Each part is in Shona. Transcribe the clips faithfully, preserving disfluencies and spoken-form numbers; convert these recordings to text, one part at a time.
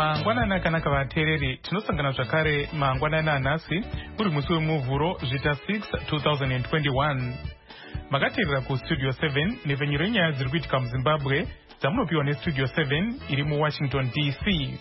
Mangwanani akanaka vateereri, tinosangana zvakare mangwanani anhasi uri musi wemuvhuro zvita six two thousand twenty-one. Makateerera kustudio seven nepfenyuro yenyaya dziri kuitika muZimbabwe dzamunopiwa nestudio seven iri muWashington D C.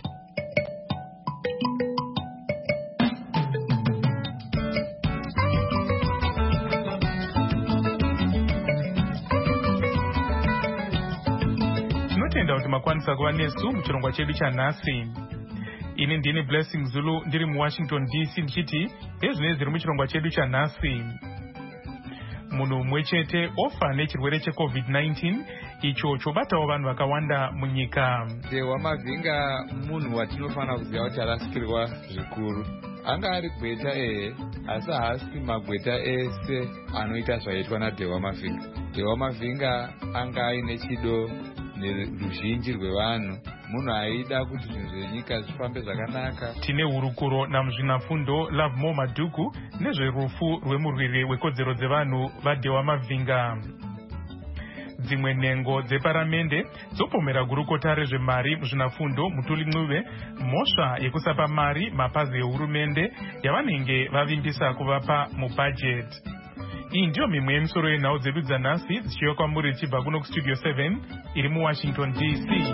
Tinotenda kuti makwanisa kuva nesu muchirongwa chedu chanhasi. Ini ndini Blessing Zulu ndiri muWashington D C ndichiti ezvine zviri muchirongwa chedu chanhasi. Munhu mumwe chete ofa nechirwere checovid nineteen icho chobatawo vanhu vakawanda munyika. Dewa Mavinga munhu watinofanira kuziva kuti arasikirwa zvikuru. Anga ari gweta ehe, asi haasi magweta ese anoita zvaitwa naDewa Mavinga. Dewa Mavinga anga aine chido neruzhinji rwevanhu, munhu aida kuti zvinhu zvenyika zvifambe zvakanaka. Tine hurukuro namuzvinafundo Love More Madhuku nezverufu rwemurwiri wekodzero dzevanhu vaDewa Mavinga. Dzimwe nhengo dzeparamende dzopomera gurukota rezvemari muzvinafundo Mutuli Ncube mhosva yekusapa mari mapazi ehurumende yavanenge vavimbisa kuvapa mubhajeti. Iyi ndiyo mimwe yemisoro yenhau dzedu dzanhasi dzichiuya kwamuri dzichibva kuno kustudio seven iri muWashington D C.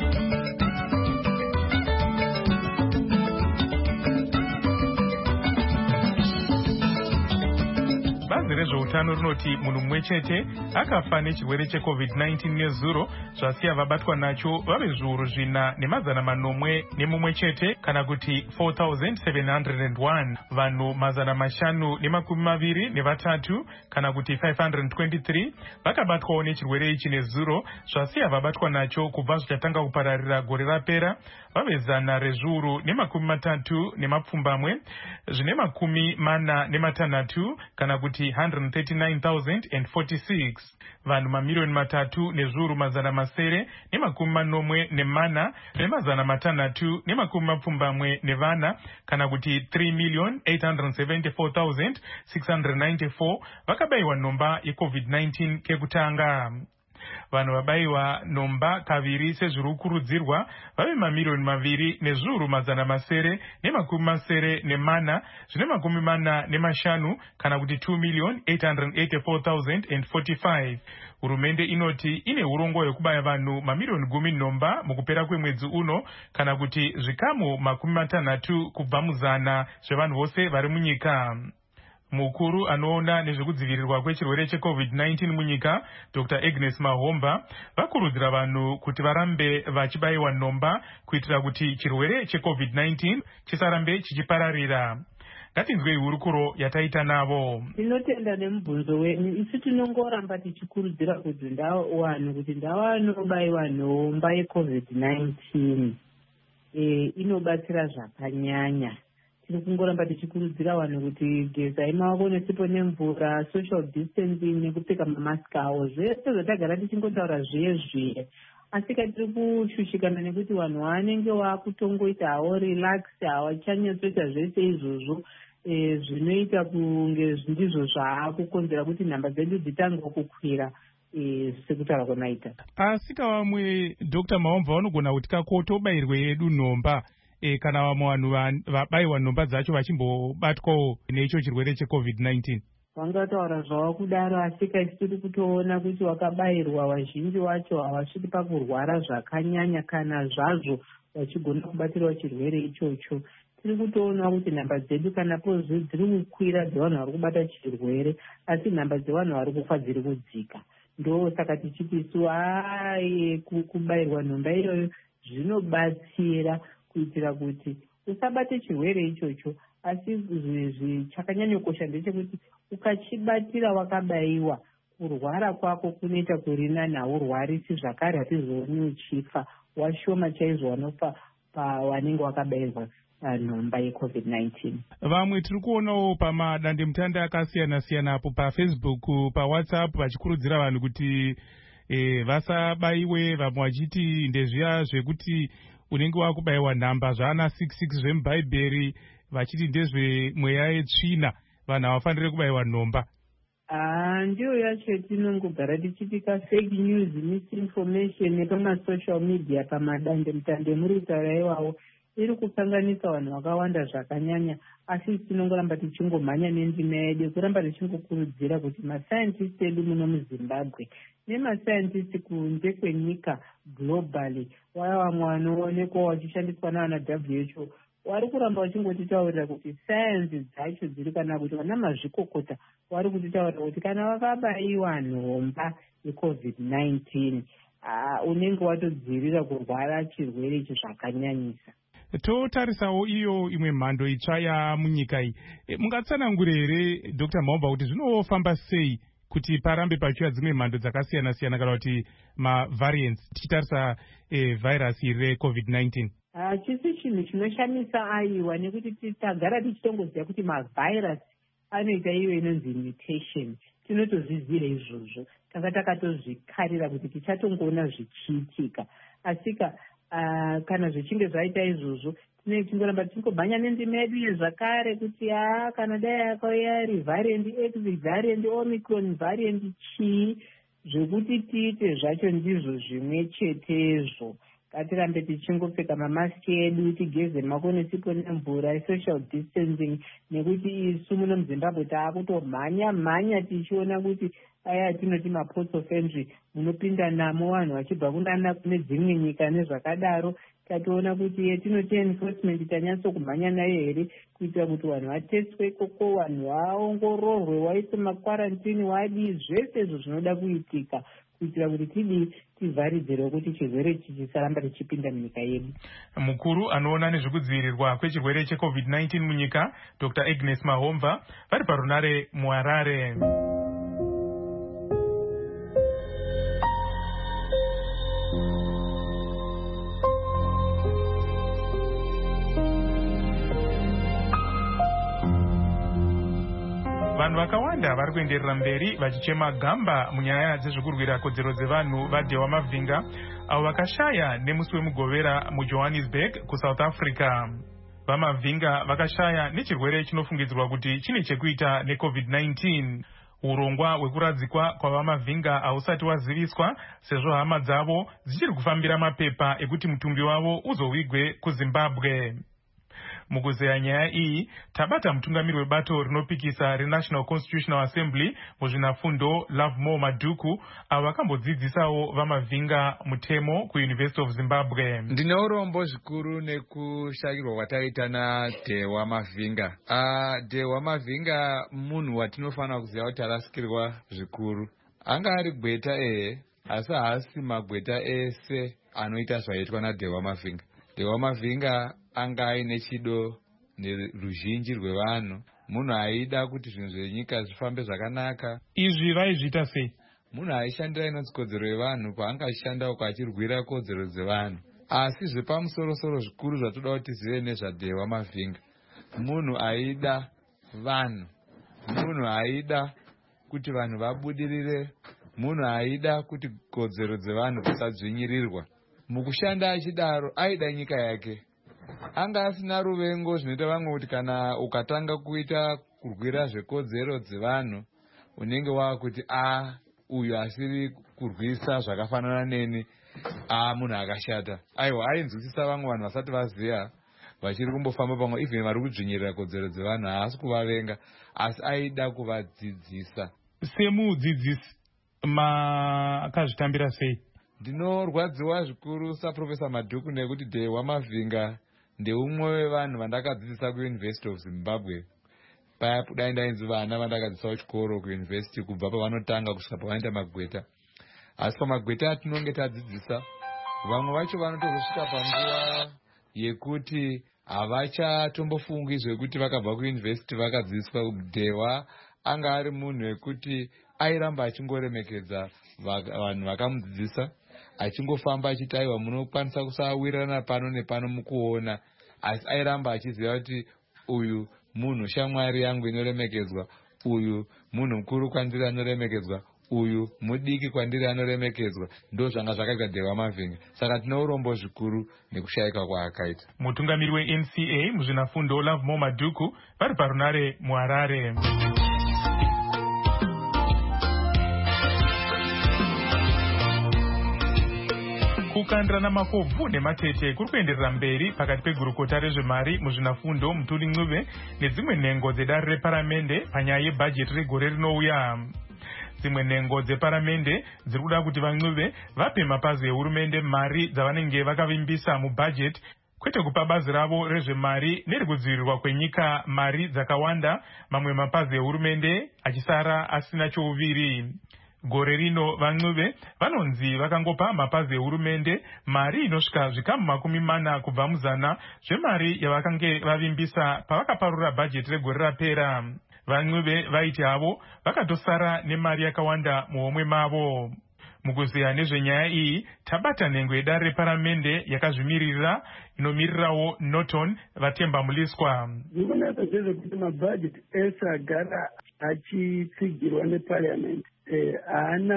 Bazi rezveutano rinoti munhu mumwe chete akafa nechirwere checovid nineteen nezuro zvasiya vabatwa nacho vave zviuru zvina nemazana manomwe nemumwe chete kana kuti four thousand seven hundred one. Vanhu mazana mashanu nemakumi maviri nevatatu kana kuti five hundred twenty-three vakabatwawo nechirwere ichi nezuro zvasiya vabatwa nacho kubva zvichatanga kupararira gore rapera vave zana rezviuru nemakumi matatu nemapfumbamwe zvine makumi mana nematanhatu kana kuti one hundred thirty-nine thousand forty-six. Vanhu mamiliyoni matatu nezviuru mazana masere nemakumi manomwe nemana nemazana matanhatu nemakumi mapfumbamwe nevana kana kuti three million eight hundred seventy-four thousand six hundred ninety-four vakabayiwa nhomba yecovid nineteen kekutanga. Vanhu vabayiwa nhomba kaviri sezviri kukurudzirwa vave mamiliyoni maviri nezviuru mazana masere nemakumi masere nemana zvine makumi mana nemashanu kana kuti two million eight hundred eighty-four thousand forty-five. Hurumende inoti ine hurongo hwekubaya vanhu mamiliyoni gumi nhomba mukupera kwemwedzi uno kana kuti zvikamu makumi matanhatu kubva muzana zvevanhu vose vari munyika. Mukuru anoona nezvekudzivirirwa kwechirwere checovid nineteen munyika Doctor Agnes Mahomba vakurudzira vanhu kuti varambe vachibayiwa nhomba kuitira kuti chirwere checovid nineteen chisarambe chichipararira. Ngatinzwei hurukuro yataita navo. Tinotenda nemubvunzo wenyu. Isu tinongoramba tichikurudzira kuti vanhu kuti ndavanobayiwa nhomba yecovid nineteen e, inobatsira zvakanyanya. Tiri kungoramba tichikurudzira vanhu kuti gezai maoko nesipo nemvura, social distancing nekupfeka mamasiki awo. Zvese zvatagara tichingotaura zviye zviye. Asi tiri kushushikana nekuti vanhu vanenge vakutongoita hawo relax havachanyatsoita zvese izvozvo e, zvinoita kunge ndizvo zvaakukonzera kuti nhamba dzedu dzitange kukwira e, sekutaura kwemaita. Asi kavamwe Doctor Mahomba vanogona kuti kakotobayirwe yedu nhomba E, kana vamwe vanhu vabayiwa nhomba dzacho vachimbobatwawo neicho chirwere checovid nineteen. Vangataura zvavo kudaro asi kaisi tiri kutoona kuti vakabayirwa vazhinji vacho havasviki pakurwara zvakanyanya kana zvazvo vachigona kubatirawo chirwere ichocho. Tiri kutoona kuti nhamba dzedu kana pozve dziri kukwira dzevanhu vari kubata chirwere asi nhamba dzevanhu vari kufa dziri kudzika. Ndo saka tichitisu ai kubayirwa nhomba iyoyo zvinobatsira kuitira kuti usabate chirwere ichocho. Asi chakanyanyokosha ndechekuti ukachibatira wakabayiwa kurwara kwako kunoita kurinani, haurwarisi zvakare, hatizooni uchifa. Washoma chaizvo wanofa pawanenge wakabayirwa nhomba yecovid nineteen. Vamwe tiri kuonawo pamadandemutande akasiyana siyana apo paFacebook, paWhatsApp vachikurudzira vanhu kuti e, vasabayiwe, vamwe vachiti ndezviya zvekuti unenge wakubayiwa nhamba zvaana six six zvemubhaibheri vachiti ndezvemweya yetsvina, vanhu havafaniri kubayiwa nhomba. Ah, ndiyo yacho tinongogara tichitika fake news, misinformation nepamasocial media pamadande mutande muri kutaura iwawo. iri kukanganisa vanhu vakawanda zvakanyanya, asi tinongoramba tichingomhanya nendima yedu kuramba tichingokurudzira kuti masayendisiti edu muno muzimbabwe nemasayendisiti kunze kwenyika globally, waya vamwe vanoonekwa vachishandiswa navana W H O vari kuramba vachingotitaurira kuti sayenzi dzacho dziri, kana kuti vana mazvikokota vari kutitaurira kuti kana vakabayiwa nhomba yecovid nineteen uh, unenge watodzivirira kurwara chirwere ichi zvakanyanyisa. Totarisawo iyo imwe mhando itsva yamunyika iyi. E, mungatsanangure here Doctor Maumba kuti zvinofamba sei kuti parambe pachiuya dzimwe mhando dzakasiyana siyana kana kuti mavariants tichitarisa e, vhairasi recovid nineteen? Hachisi chinhu chinoshamisa aiwa, nekuti tagara tichitongoziva kuti mavhairasi anoita iyo inonzi mutation. Tinotozviziva izvozvo, tanga takatozvikarira kuti tichatongoona zvichiitika, asika uh, kana zvichinge zvaita izvozvo tinenge tichingoramba tichingomhanya nendima yedu yezvakare kuti haa kana dai akauya ari variant X, variant Omicron, variant chii, zvekuti tiite zvacho ndizvo zvimwe chetezvo. Ngatirambe tichingopfeka mamasiki edu, tigeze maoko nesipo nemvura, social distancing, nekuti isu muno muZimbabwe taakutomhanya mhanya tichiona kuti aya tinoti maports of entry munopinda namo vanhu vachibva kunana kune dzimwe nyika nezvakadaro. Tatoona kuti yetinoti enforcement tanyatsokumhanya nayo here kuitira kuti vanhu vateswe ikoko, vanhu vaongororwe, waise makwarantini, wadii, zvese izvo zvinoda kuitika kuitira kuti tidii tivharidzirewo kuti chirwere ichi chisaramba tichipinda munyika yedu. Mukuru anoona nezvekudzivirirwa kwechirwere checovid nineteen munyika Doctor Agnes Mahomva vari parunare muHarare. Vanhu vakawanda vari kuenderera mberi vachichema gamba munyaya dzezvekurwira kodzero dzevanhu vaDhewa Mavhinga avo vakashaya nemusi wemugovera muJohannesburg kuSouth Africa. VaMavhinga vakashaya nechirwere chinofungidzirwa kuti chine chekuita necovid nineteen. Urongwa hwekuradzikwa kwavaMavhinga hausati waziviswa sezvo hama dzavo dzichiri kufambira mapepa ekuti mutumbi wavo uzovigwe kuZimbabwe. Mukuzeya nyaya iyi tabata mutungamiri webato rinopikisa reNational Constitutional Assembly muzvinafundo Lovemore Madhuku avo vakambodzidzisawo vaMavhinga mutemo kuUniversity of Zimbabwe. Ndine urombo zvikuru nekushayirwa kwataita naDhewa Mavhinga. Uh, Dhewa Mavhinga munhu watinofanira kuziva kuti arasikirwa zvikuru. Anga ari gweta ehe, asi haasi magweta ese anoita zvaitwa naDhewa Mavhinga. Dhewa Mavhinga anga aine chido neruzhinji rwevanhu, munhu aida kuti zvinhu zvenyika zvifambe zvakanaka. Izvi vaizviita sei? Munhu aishandira inonzi kodzero yevanhu, kwaanga achishanda uko achirwira kodzero dzevanhu. Asi zvepamusoro-soro zvikuru zvatoda kuti tizive nezvaDhewa Mavhinga, munhu aida vanhu, munhu aida kuti vanhu vabudirire, munhu aida kuti kodzero dzevanhu dzisadzvinyirirwa. Mukushanda achidaro aida nyika yake. Anga asina ruvengo zvinoita vamwe kuti kana ukatanga kuita kurwira zvekodzero dzevanhu unenge wakuti a uyu asiri kurwisa zvakafanana neni, a munhu akashata. Aiwa, ainzwisisa vamwe vanhu vasati vaziya vachiri kumbofamba pamwe, even vari kudzvinyirira kodzero dzevanhu haasi kuvavenga, asi aida kuvadzidzisa. Semudzidzisi makazvitambira sei? Ndinorwadziwa zvikuru saProfesa Madhuku nekuti Dhewa Mavhinga ndeumwe wevanhu vandakadzidzisa kuUniversity of Zimbabwe. Paya dai ndainzi vana vandakadzidzisawo chikoro kuUniversity kubva pavanotanga kusvika pavanoita magweta. Asi pamagweta atinonge tadzidzisa, vamwe vacho vanotozosvika panguva yekuti havachatombofungi zvekuti vakabva kuUniversity vakadzidziswa. Dhewa anga ari munhu wekuti airamba achingoremekedza vanhu vakamudzidzisa, achingofamba achiti aiwa munokwanisa kusawirirana pano nepano mukuona, asi airamba achiziva kuti uyu munhu shamwari yangu inoremekedzwa, uyu munhu mukuru kwandiri anoremekedzwa, uyu mudiki kwandiri anoremekedzwa. Ndo zvanga zvakaita Dhewa Mavhinga. Saka tine urombo zvikuru nekushayika kwaakaita. Mutungamiri weN C A muzvinafundo Lovemore Madhuku vari parunare muHarare. Kukandirana makobvu nematete kuri kuenderera mberi pakati pegurukota rezvemari muzvinafundo Mutuli Ncube nedzimwe nhengo dzedare reparamende panyaya yebhajeti regore rinouya. Dzimwe nhengo dzeparamende dziri kuda kuti vaNcube vape mapazi ehurumende mari dzavanenge vakavimbisa mubhajeti, kwete kupa bazi ravo rezvemari nerikudzivirirwa kwenyika mari dzakawanda, mamwe mapazi ehurumende achisara asina chouviri. Gore rino vaNcube vanonzi vakangopa mapazi ehurumende mari inosvika zvikamu makumi mana kubva muzana zvemari yavakange vavimbisa pavakaparura bhajeti regore rapera. VaNcube vaiti havo vakatosara nemari yakawanda muhomwe mavo. Mukuziya nezvenyaya iyi tabata nhengo yedare reparamende yakazvimirira inomirirawo Norton Vatemba Muliswa. Zvikunaka zvezvekuti mabhajeti ese agara achitsigirwa neparliament haana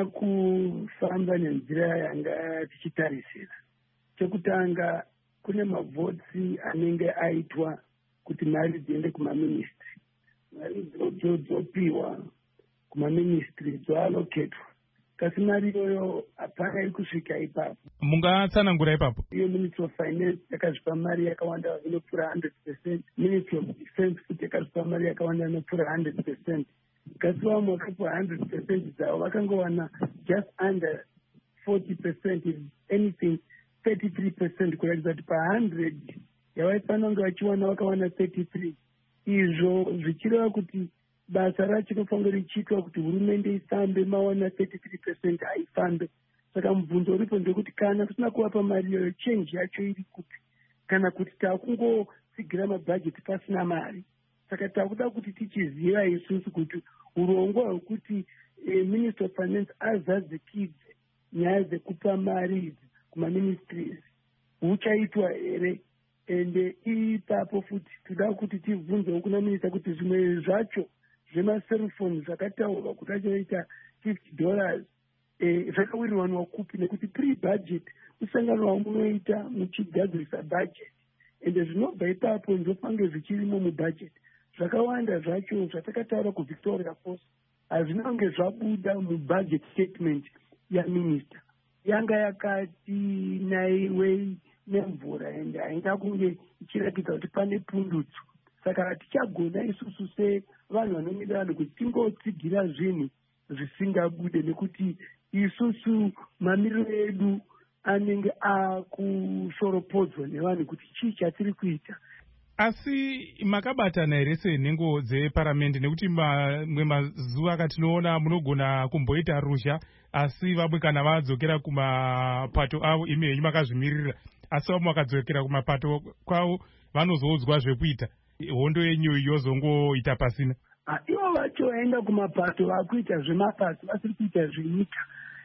kufamba nenzira yanga tichitarisira. Chekutanga, kune mavhotsi anenge aitwa kuti mari dziende kumaministry, mari dzopiwa kumaministry dzoaloketwa, kasi mari iyoyo hapana iri kusvika ipapo. Mungatsanangura ipapo? Iyo Ministry of Finance yakazvipa mari yakawanda inopfuura one hundred percent, Ministry of Defense kuti yakazvipa mari yakawanda inopfuura one hundred percent. Kasi vamwe vakapiwa one hundred percent dzavo vakangowana just under forty percent, if anything thirty-three percent, kuratidza kuti pa one hundred yavaifanira kunge vachiwana vakawana thirty-three. Izvo zvichireva kuti basa racho rinofanira richiitwa kuti hurumende ifambe mawana thirty-three percent haifambe. Saka mubvunzo uripo ndekuti kana tusina kuvapa mari iyoyo, change yacho iri kupi? Kana kuti takungotsigira mabhajeti pasina mari. Saka takuda kuti tichiziva isusu kuti urongwa hwekuti eh, Minister of Finance azadzikidze nyaya dzekupa mari idzi kumaministries huchaitwa here. Ende ipapo futi toda kuti tibvunzewo kuna minista kuti zvimwe zvacho zvemaselfoni zvakataurwa kuti achoita fifty dollars eh, zvakawirirwanwa kupi? Nekuti pre-budget usangano wamunoita muchigadzirisa budget, ende zvinobva ipapo ndofange zvichirimo mubudget. Zvakawanda zvacho zvatakataura kuVictoria Falls hazvinange zvabuda mubudget statement yaminister. Yanga yakati naiwei nemvura ende hainga kunge ichiratidza kuti pane pundutso. Saka hatichagona isusu sevanhu vanomira vanhu kuti tingotsigira zvinhu zvisingabude, nekuti isusu mamiriro edu anenge akusoropodzwa nevanhu kuti chii chatiri kuita. Asi makabatana here senhengo dzeparamende, nekuti mamwe mazuva akatinoona munogona kumboita rusha, asi vamwe kana vadzokera kumapato avo imi henyu makazvimirira, asi vamwe vakadzokera kumapato kwavo vanozoudzwa zvekuita, hondo yenyu yozongoita pasina. Ivo vacho vaenda kumapato vakuita zvemapato vasiri kuita zvenyika,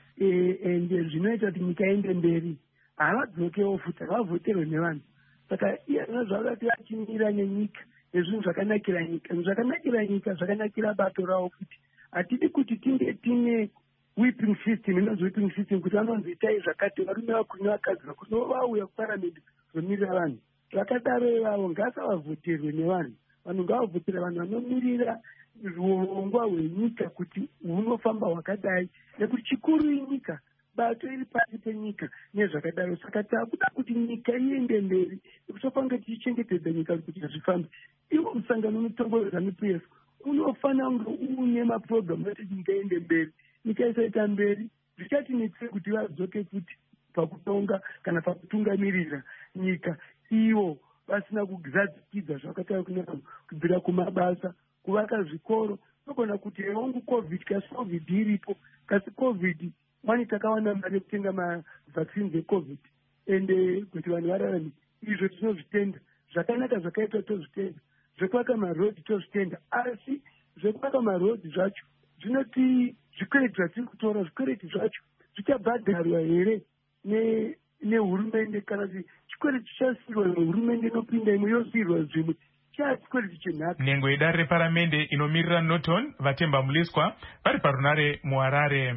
ende zvinoita kuti nyika ende mberi. Havadzokewo futi, havavoterwe nevanhu. Saka iyana zvavati vachimira nenyika nezvinhu zvakanakira nyika, zvakanakira nyika zvakanakira bato ravo futi. Hatidi kuti tinge tine whipping system, inonzi whipping system, kuti vanonzi itai zvakati, varume vakuru nevakadzi vakuru vauya kuparamende kuzomirira vanhu. Zvakadaro ivavo ngasavavhoterwe nevanhu. Vanhu ngavavhotere vanhu vanomirira urongwa hwenyika kuti hunofamba hwakadai, nekuti chikuru inyika, bato iri pasi penyika nezvakadaro. Saka takuda kuti nyika iende mberi, nekutofange tichichengetedza nyika kuti zvifambe. Iwo musangano mutombo zvanup f unofanira kunge uine mapurogiramu ekuti nyika iende mberi. Nyika isaita mberi zvichatinetsei kuti vadzoke futi pakutonga kana pakutungamirira nyika ivo vasina kuzadzikidza zvakataura kune vanhu, kubvira kumabasa, kuvaka zvikoro. Nogona kuti hongu covid, kasi covid iripo, kasi covid mani takawana mari yekutenga mavhaccines ecovid ende kuti vanhu vararame. Izvo tinozvitenda, zvakanaka zvakaitwa tozvitenda, zvekuvaka marodhi tozvitenda, asi zvekuvaka marodhi zvacho zvinoti zvikwereti zvatiri kutora, zvikwereti zvacho zvichabhadharwa here nehurumende, kana kuti chikwereti chichasiyirwa nehurumende inopinda imwe yosiyirwa zvimwe chachikwereti chenhaka. Nhengo yedare reparamende inomirira Norton Vatemba Muliswa vari parunare muHarare.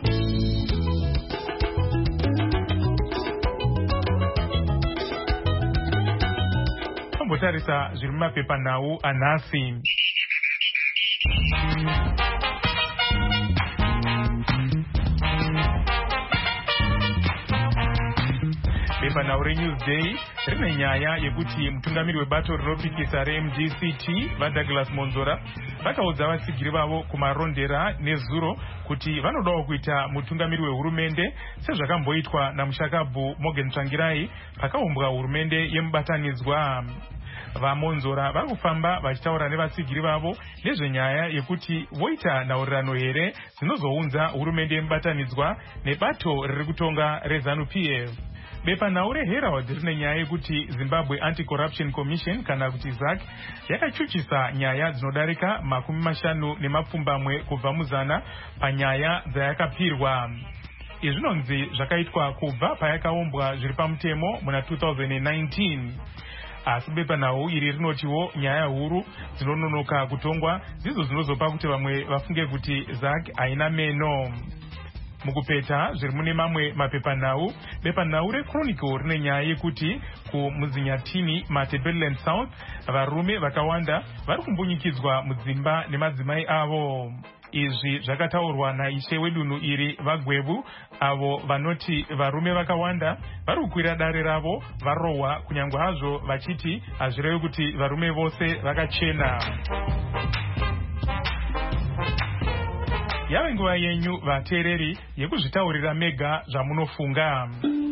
Tombotarisa zviri mumapepanhau anhasi. bepanhau reNewsday rine nyaya yekuti mutungamiri webato rinopikisa reM G C T vaDouglas Monzora vakaudza vatsigiri vavo kumarondera nezuro kuti vanodawo kuita mutungamiri wehurumende sezvakamboitwa namushakabvu Morgan Tsvangirai pakaumbwa hurumende yemubatanidzwa. VaMonzora vari kufamba vachitaura nevatsigiri vavo nezvenyaya yekuti voita nhaurirano here dzinozounza hurumende yemubatanidzwa nebato riri kutonga reZANU P F. Bepanhau reHerald rine nyaya yekuti Zimbabwe Anti-Corruption Commission kana kuti Z A C yakachuchisa nyaya dzinodarika makumi mashanu nemapfumbamwe kubva muzana panyaya dzayakapirwa. Izvi zvinonzi zvakaitwa kubva payakaumbwa zviri pamutemo muna two thousand nineteen. Asi bepanhau iri rinotiwo nyaya huru dzinononoka kutongwa dzidzo dzinozopa kuti vamwe vafunge kuti Z A C haina meno. Mukupeta zviri mune mamwe mapepanhau, bepanhau reChronicle rine nyaya yekuti kumuzinyatini Matabeleland South varume vakawanda vari kumbunyikidzwa mudzimba nemadzimai avo. Izvi zvakataurwa naishe wedunhu iri vaGwebu avo vanoti varume vakawanda vari kukwira dare ravo varohwa kunyange hazvo vachiti hazvirevi kuti varume vose vakachena. Yave nguva yenyu vateereri yekuzvitaurira mega zvamunofunga.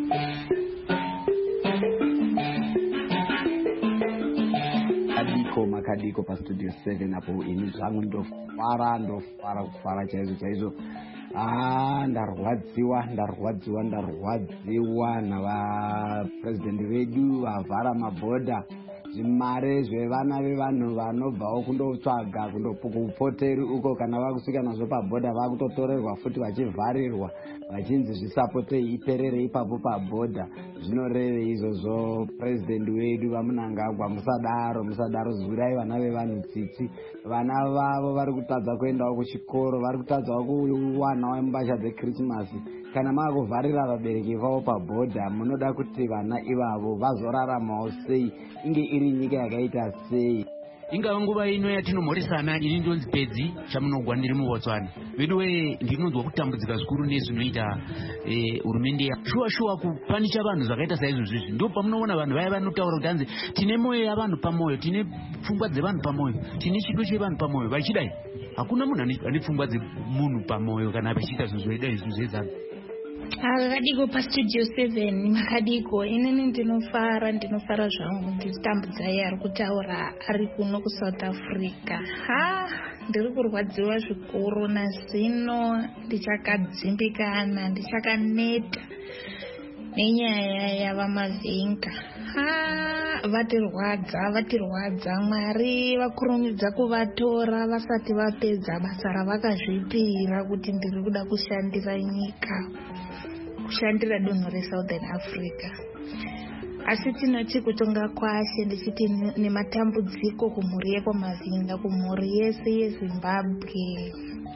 Makadiko makadiko pastudio seven apo ini zvangu ndofara ndofara kufara chaizvo chaizvo. Ah, ndarwadziwa ndarwadziwa ndarwadziwa navapurezidendi vedu vavhara mabhodha. Zvimare zvevana vevanhu vanobvawo kundotsvaga kundopoteri uko kana vakusvika nazvo pabhodha vakutotorerwa futi vachivharirwa vachinzi zvisapotei iperere ipapo pabhodha. Zvinoreve izvozvo purezidendi wedu vaMunangagwa, musadaro musadaro, zivirai vana vevanhu tsitsi. Vana vavo vari kutadza kuendawo kuchikoro, vari kutadzawo kuwanawo mbasha dzekrisimasi. Kana makuvharira vabereki vavo pabhodha, munoda kuti vana ivavo vazoraramawo sei? Inge iri nyika yakaita sei? Ingava nguva ino yatinomhoresana, ini ndonzi Pedzi chamunogwa ndiri muBotswana. Vedu we ndinonzwa kutambudzika zvikuru nezvinoita hurumende ya shuwa shuwa kupanisha vanhu zvakaita saizvozvizvi. Ndipo pamunoona vanhu vaya vanotaura kuti hanzi tine moyo yavanhu pamoyo, tine pfungwa dzevanhu pamoyo, tine chido chevanhu pamoyo. Vachidai hakuna munhu ane pfungwa dzemunhu pamoyo kana vachiita zvezvoida izvi zvezano. Makadiko pastudio seven makadiko inini ndinofara ndinofara zvangu nditambudzai ari kutaura ari kuno kuSouth Africa. Ha, ndiri kurwadziwa zvikuru nazvino ndichakadzimbikana ndichakaneta nenyaya yavamavhenga. Ha, vatirwadza vatirwadza. Mwari vakurumidza kuvatora vasati vapedza basa ravakazvipira kuti ndiri kuda kushandira nyika, kushandira dunhu reSouthern Africa. Asi tinoti kutonga kwashe ndichiti nematambudziko kumhuri yekwamavhinga, kumhuri yese yeZimbabwe,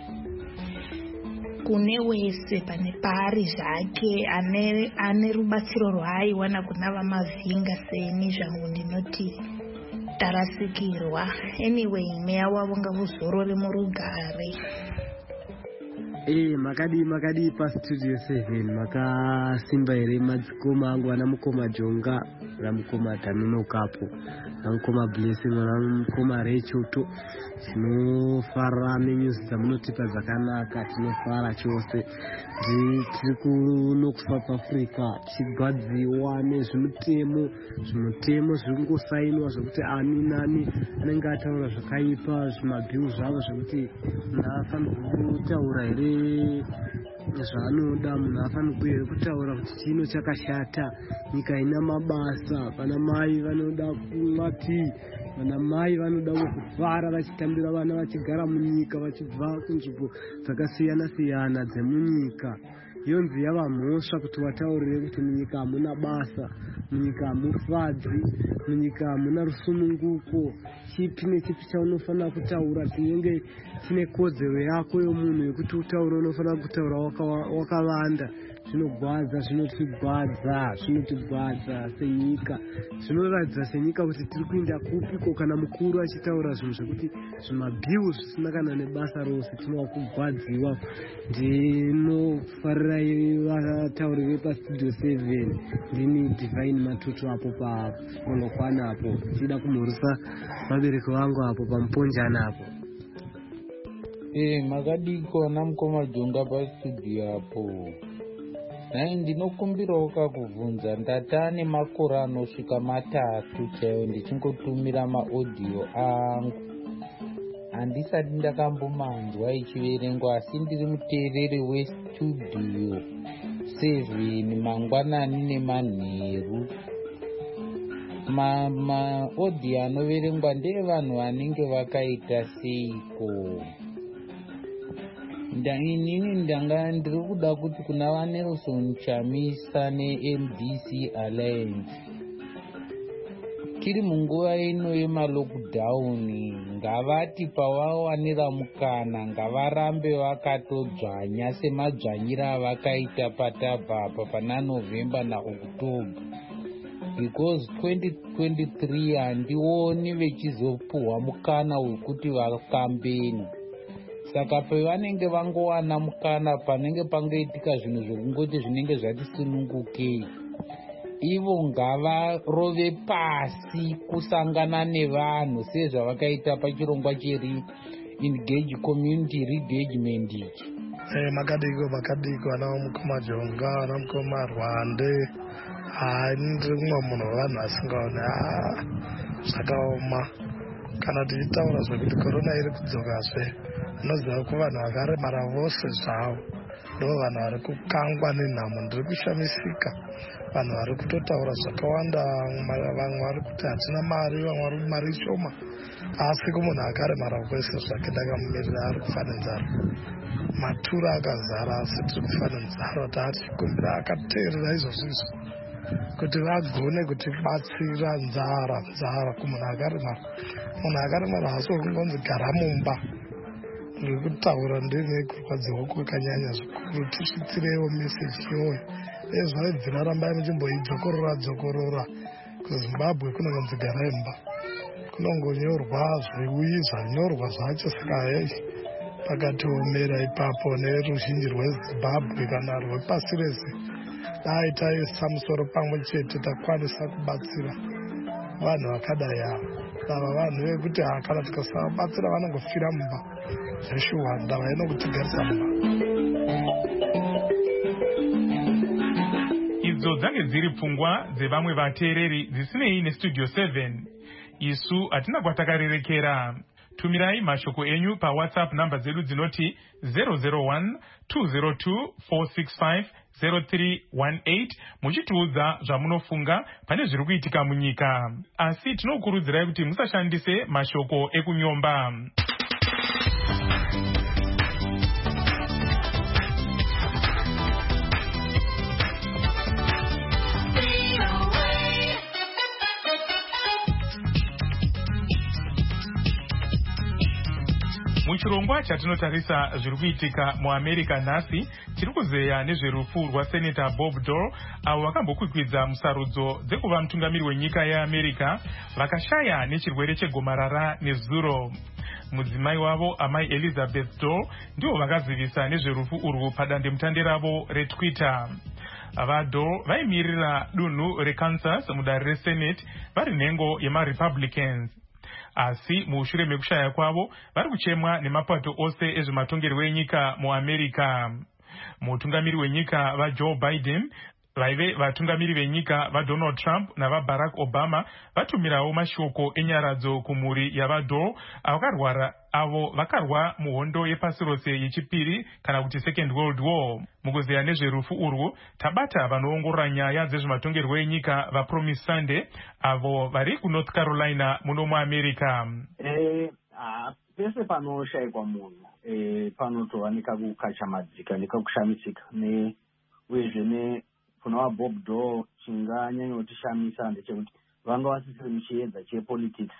kune wese pane pari zvake ane ane rubatsiro rwaaiwana kuna vamavhinga seni zvangu ndinoti tarasikirwa. Anyway, meya wavo ngavuzorore murugare. Eh, makadi makadi pastudio seven makasimba here madzikoma angu ana mukoma Jonga, ana mukoma Tamino Kapo, ana mukoma Blessing, ana mukoma Rechoto. Tinofara nenews dzamunotipa dzakanaka, tinofara chose. Tiri kuno kuSouth Africa tichigwadziwa nezvimutemo zvimutemo zviri kungosainwa zvekuti ani nani anenge ataura zvakaipa zvimabhiu zvavo zvekuti munhu afanirwa kutaura here zvaanoda, munhu afanirwa here kutaura kuti chino chakashata, nyika ina mabasa, vana mai vanoda kumwa tii, vana mai vanoda kuvhara vachitambira vana vachigara munyika vachibva kunzvimbo dzakasiyana siyana dzemunyika. Yonzi yava mhosva kuti vataurire kuti munyika hamuna basa, munyika hamufadzi, munyika hamuna rusununguko. Chipi nechipi chaunofanira kutaura, tinenge tine kodzero yako yomunhu yekuti utaure, unofanira kutaura wakawanda. zvinogwadza zvinotigwadza zvinotigwadza senyika, zvinoratidza senyika kuti tiri kuenda kupiko. Kana mukuru achitaura zvinhu zvekuti zvimabhiu zvisina kana nebasa rose tinova kugwadziwa. Ndinofarirai vatauri vepastudio seven ndini Divine Matutu apo paPolokwana apo tichida kumhurisa vabereki vangu apo pamuponjana apo. Eh, makadiko ana mukoma Jonga pastudio apo. Nai ndinokumbirawo kakubvunza, ndatane makore anosvika matatu chaiwo ndichingotumira maaudio angu. Handisati ndakambomanzwa ichiverengwa, asi ndiri muteereri westudio seven mangwanani nemanheru. Maaudio anoverengwa ndeevanhu vanenge vakaita seiko. Inini ndanga ndiri kuda kuti kuna vaNelson Chamisa neM D C Alliance tiri munguva ino yemalockdown, ngavati pavawanira mukana ngavarambe vakatodzvanya semadzvanyira avakaita patabva apa pana November naOctober, because twenty twenty-three handioni vechizopuhwa mukana wekuti vakambeni. Saka pavanenge vangowana mukana panenge pangoitika zvinhu zvokungoti zvinenge zvati sunungukei, ivo ngavarove pasi kusangana nevanhu sezvavakaita pachirongwa cheri engage community engagement ichi. Eh, makadiko makadiko ana mukoma Jonga, ana mukoma Rwande. Ah, ndiri mumwe munhu wevanhu vasingaoni. Ah, zvakaoma. Kana tichitaura zvekuti korona iri kudzokazve, unoziva ko vanhu vakaremara vose zvavo ndo vanhu vari kukangwa nenhamo. Ndiri kushamisika vanhu vari kutotaura zvakawanda, vamwe vari kuti hatina mari, vamwe vari mari shoma, asi kumunhu akaremara kwese zvake ndakamumirira ari kufa nenzara. Maturo akazara asi tiri kufa nenzara. Taachikumbira akateerera izvozvo izvo kuti vagone kuti batsira nzara nzara kumunhu akaremara. Munhu akaremara haasi wekungonzi gara mumba. Ndiri kutaura ndine kurwadziwa kwakanyanya zvikuru. Tisvitireiwo meseji iyoyo. Ezvaibvira rambai muchimboidzokorora dzokorora. KuZimbabwe kunonzi garai mumba, kunongonyorwa zviwi zvanyorwa zvacho. Saka hei pakatiomera ipapo neruzhinji rweZimbabwe kana rwepasi rese, dai taisa musoro pamwe chete takwanisa kubatsira vanhu vakadai ava. Ava vanhu vekuti kana tikasabatsira vanongofira mumba. Zveshuwa ndava ino kutigarisa mumba. Idzo dzange dziri pfungwa dzevamwe vateereri dzisinei nestudio seven. Isu hatina kwatakarerekera. Tumirai mashoko enyu paWhatsApp namba dzedu dzinoti zero zero one two zero two four six five zero three one eight muchitiudza zvamunofunga pane zviri kuitika munyika. Asi tinokurudzirai kuti musashandise mashoko ekunyomba. Muchirongwa chatinotarisa zviri kuitika muAmerica nhasi, tiri kuzeya nezverufu rwaSenator Bob Dole, avo vakambokwikwidza musarudzo dzekuva mutungamiri wenyika yeAmerica vakashaya nechirwere chegomarara nezuro. Mudzimai wavo amai Elizabeth Dole ndivo vakazivisa nezverufu urwu padandemutande ravo reTwitter. VaDole vaimirira dunhu reKansas mudare reSenate vari nhengo yemaRepublicans. Asi mushure mekushaya kwavo vari kuchemwa nemapato ose ezvematongerwo enyika muAmerica. Mutungamiri wenyika vaJoe Biden, vaive vatungamiri venyika vaDonald Trump navaBarack Obama vatumirawo mashoko enyaradzo kumhuri yavaDole avakarwara avo vakarwa muhondo yepasi rose yechipiri kana kuti Second World War. Mukuzeya nezverufu urwu tabata vanoongorora nyaya dzezvematongerwo enyika vaPromise Sunday avo vari kuNorth Carolina muno muAmerica. Eh, ah, pese panoshayikwa munhu eh panotova nekakukachamadzika nekakushamisika ne uyezve ne kuna vaBob Dole chinganyanya kutishamisa ndechekuti vanga vasisiri muchiedza chepolitics,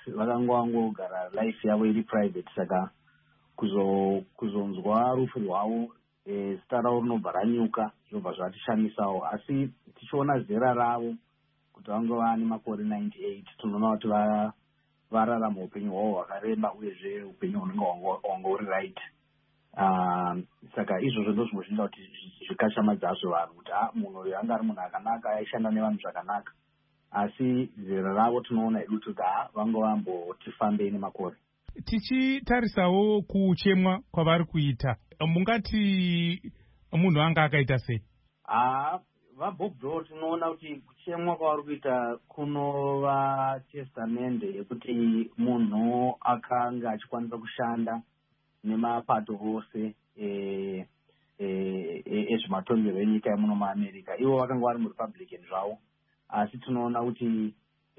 vakangongogara life yavo iri private. Saka kuzo kuzonzwa rufu rwavo e, zita ravo rinobva ranyuka zvinobva zvatishamisawo. Asi tichiona zera ravo kuti vange vane makore ninety-eight tinoona kuti vararama upenyu hwavo hwakareba uyezve upenyu hunenge wanga uri right. Uh, saka izvozvo ndo zvimwe zvinoita kuti zvikashamadzazvo vanhu kuti ha munhu uyu anga ari munhu akanaka aishanda nevanhu zvakanaka, asi zera ravo tinoona edu kuti ha vange vamboti fambei nemakore. Tichitarisawo kuchemwa kwavari kuita, mungati munhu anga akaita sei? Ah, vaBob Doe tinoona kuti kuchemwa kwavari kuita kunova testamende yekuti munhu akanga achikwanisa kushanda nemapato ose ezvematongerwo enyika yemuno muAmerica. Ivo vakanga vari muRepublican zvavo, asi tinoona kuti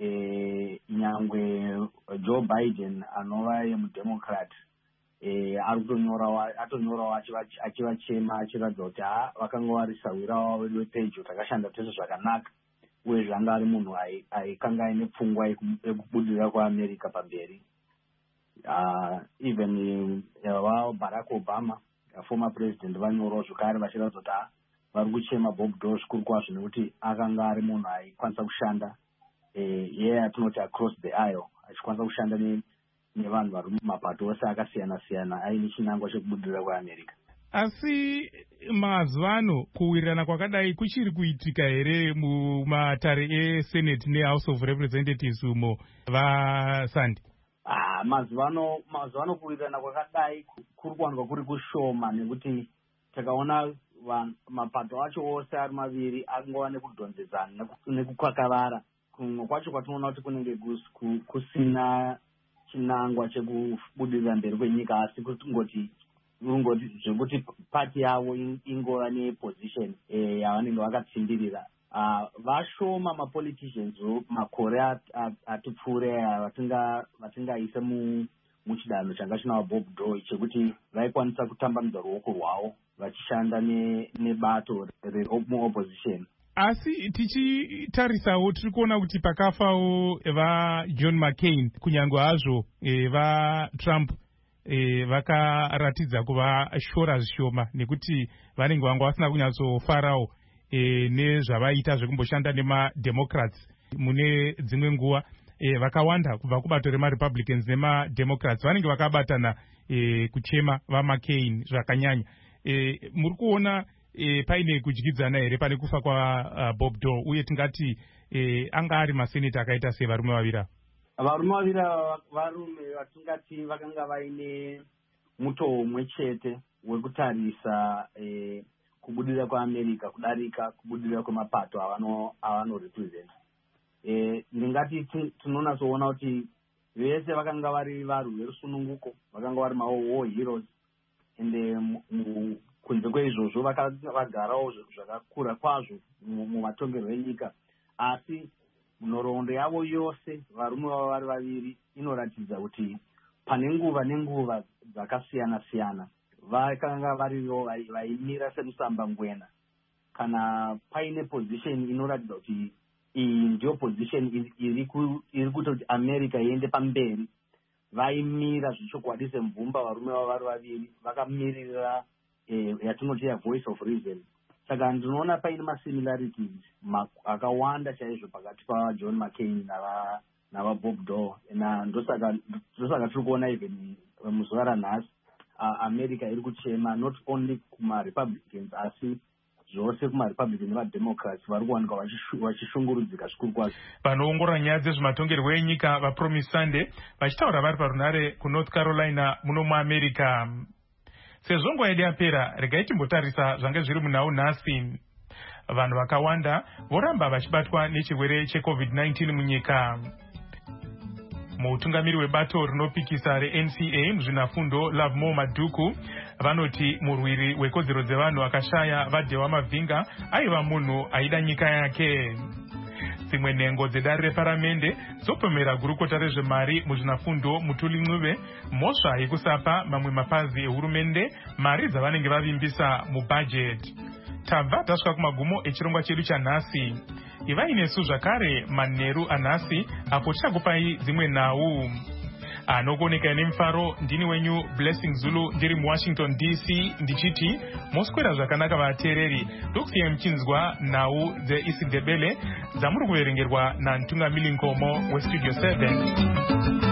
nyangwe Joe Biden anova yemuDemocrat ari kutonyorawo atonyorawo achivachema achiratidza kuti ha vakanga vari sawira wavo wedu wepedyo takashanda tese zvakanaka, uye zvanga ari munhu aikanga aine pfungwa yekubudirira kwaAmerica pamberi. Uh, even uh, Barack Obama, uh, former president, vanyorawo zvakare vachiratidza kuti vari kuchema Bob Doe zvikuru kwazvo nekuti akanga ari munhu aikwanisa kushanda iye yatinoti across the aisle, achikwanisa kushanda nevanhu vari mumapato ose akasiyana siyana aine chinangwa chekubudirira kwaAmerica. Asi mazuva ano kuwirirana kwakadai kuchiri kuitika here mumatare eSenate neHouse of Representatives umo vaSandi? Ah, mazuvano mazuvano kuwirirana kwakadai kuri kuwanikwa kuri kushoma nekuti takaona mapato acho ose ari maviri angova nekudhonzedzana nekukakavara. Kumwe kwacho kwatinoona kuti kunenge kusina chinangwa chekubudirira mberi kwenyika, asi kungoti kungoti zvekuti pati yavo ingova neposition yavanenge vakatsimbirira. Uh, vashoma mapoliticians makore atipfuure vatingaise muchidanho changa china Bob Doe chekuti vaikwanisa kutambamidza ruoko rwavo vachishanda nebato reopposition. Asi tichitarisawo tiri kuona kuti pakafawo vaJohn McCain, kunyange hazvo vaTrump vakaratidza kuva shora zvishoma nekuti vanenge vanga vasina kunyatsofarawo E, nezvavaita zvekumboshanda nemademocrats mune dzimwe nguva. E, vakawanda kubva kubato remaRepublicans nemademocrats vanenge vakabatana e, kuchema vaMcCain zvakanyanya. E, muri kuona e, paine kudyidzana here pane kufa kwaBob uh, Doe, uye tingati e, anga ari maseneta akaita sei varume vavira? Varume vavira varume vatingati vakanga vaine mutoo umwe chete wekutarisa e, kubudirira kwaAmerica kudarika kubudirira kwemapato avano avano represent. Eh, ndingati tinonatsoona kuti vese vakanga vari varwi verusununguko, vakanga vari war heroes, ende kunze kweizvozvo vakagarawo zvakakura kwazvo mumatongerwo enyika, asi nhoroondo yavo yose varume vavo vari vaviri inoratidza kuti pane nguva nenguva dzakasiyana siyana vakanga varivo vaimira semusamba ngwena. Kana paine position inoratidza kuti iyi ndiyo position iri kuita kuti America iende pamberi, vaimira zvichokwadi semvumba varume vavo vari vaviri vakamirira eh, yatinoti ya voice of reason. Saka ndinoona paine masimilarities akawanda chaizvo pakati paJohn McCain nava navaBob Doe, na ndosaka ndosaka tiri kuona even muzuva ranhasi Uh, America iri kuchema not only kumaRepublicans asi zvose kumaRepublicans nevaDemocrats vari kuwanikwa vachishungurudzika zvikuru kwazvo. Vanoongorora nyaya dzezvematongerwo enyika vaPromise Sunday vachitaura vari parunare kuNorth Carolina muno muAmerica. Sezvo nguva yedu yapera, regai timbotarisa zvange zviri munhau nhasi. Vanhu vakawanda voramba vachibatwa nechirwere cheCovid nineteen munyika. Mutungamiri webato rinopikisa reN C A muzvinafundo Lovemore Madhuku vanoti murwiri wekodzero dzevanhu akashaya vaDhewa Mavhinga aiva munhu aida nyika yake. Dzimwe nhengo dzedare reparamende dzopomera gurukota rezvemari muzvinafundo Mutuli Ncube mhosva yekusapa mamwe mapazi ehurumende mari dzavanenge vavimbisa mubhajeti. Tabva tasvika kumagumo echirongwa chedu chanhasi. Ivai nesu zvakare manheru anhasi apo tichakupai dzimwe nhau. anokuoneka nemufaro ndini wenyu Blessing Zulu ndiri muWashington D C ndichiti moswera zvakanaka vateereri. Ndokusiyai muchinzwa nhau dzeIsiDebele dzamuri kuverengerwa naNtungamiri Ngomo weStudio seven.